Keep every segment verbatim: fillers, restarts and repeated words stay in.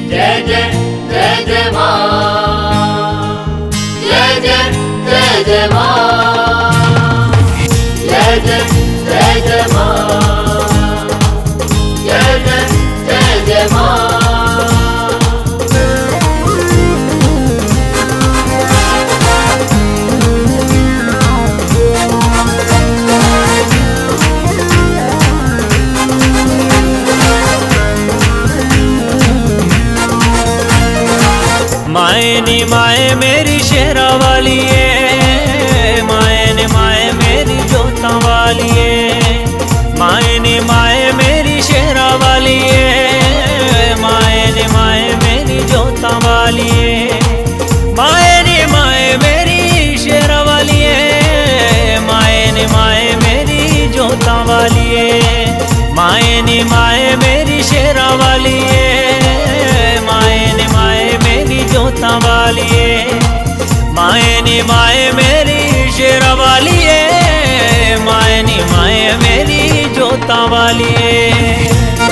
जय जय जय जय माँ, जय जय जय जय माँ, जय जय जय जय माँ, जय जय जय जय माँ। माए नी माए मेरी शेरा वाली है, माए ने माए मेरी जोता वाली है, माए ने माए मेरी शेरा वाली है, माए ने माए मेरी जोता वाली है, माए ने माए मेरी शेरा वाली है, माए ने माए मेरी जोता वाली है, माए ने माए मेरी शेरा वाली है, माए ने माए मेरी जोता वाली है, माए नी माए मेरी शेरा वाली है, माए नी माए मेरी जोता वाली है।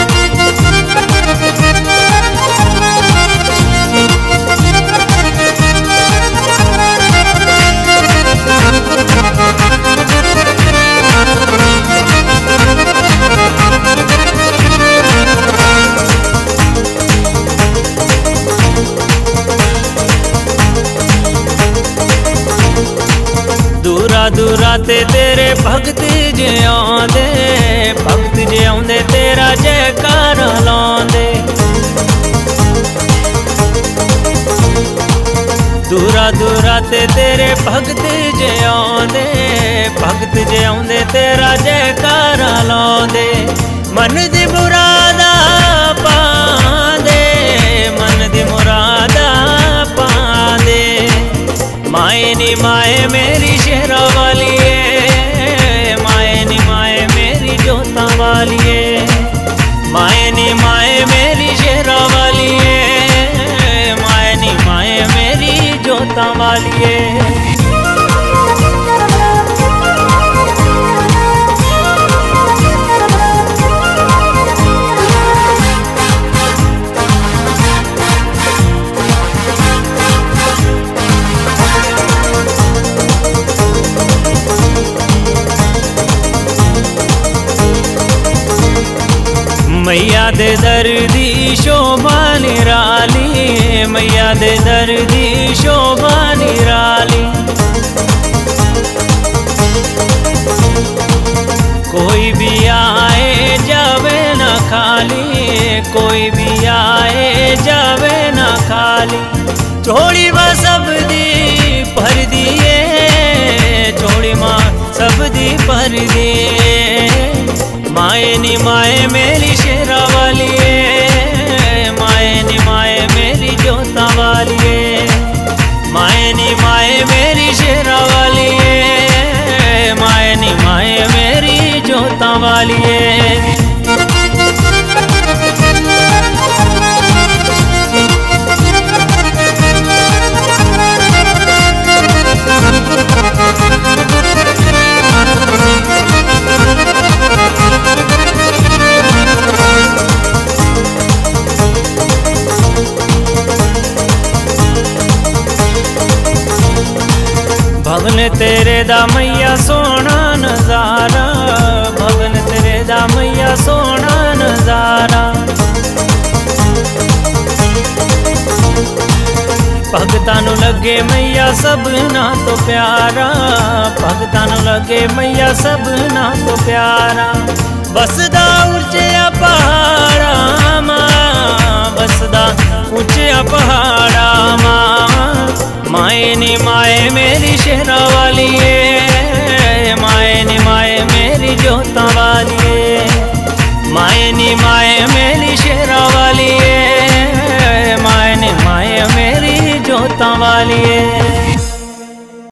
दूरा दूरा ते तेरे भगत जे आंदे, भगत जे आंदे तेरा जयकार लांदे, दूरा दूरा ते तेरे भगत जे आंदे, भगत जे आंदे तेरा जयकार लांदे, मन दी मुरादा पांदे, मन दी मुरादा पांदे, माए नी माए मेरी शेरा वाली है, माए नी माए मेरी जोता वाली है, माए नी माए मेरी शेरा वाली है, माए नी माए मेरी जोता वाली है। मैया दे दर्दी शोभा निराली, मैया दे दर्दी शोभा निराली, कोई भी आए जावे ना खाली, कोई भी आए जावे ना खाली, चोड़ी माँ सब दी भर दिए, चोड़ी माँ सब दी भर दिए, माए नी माए मेरी शेरा वाली है, माए नी माए मेरी जोता वाली है, माए नी माए मेरी शेरा वाली है, माए नी माए मेरी जोता वाली है। भवन तेरे दा मैया सोना नजारा, भवन तेरे दा मैया सोना नजारा, भगतां नूं लगे मैया सबना तो प्यारा, भगतां नूं लगे मैया सबना तो प्यारा, बसदा ऊंचा पहाड़ा मां, बसदा ऊंचा पहाड़ा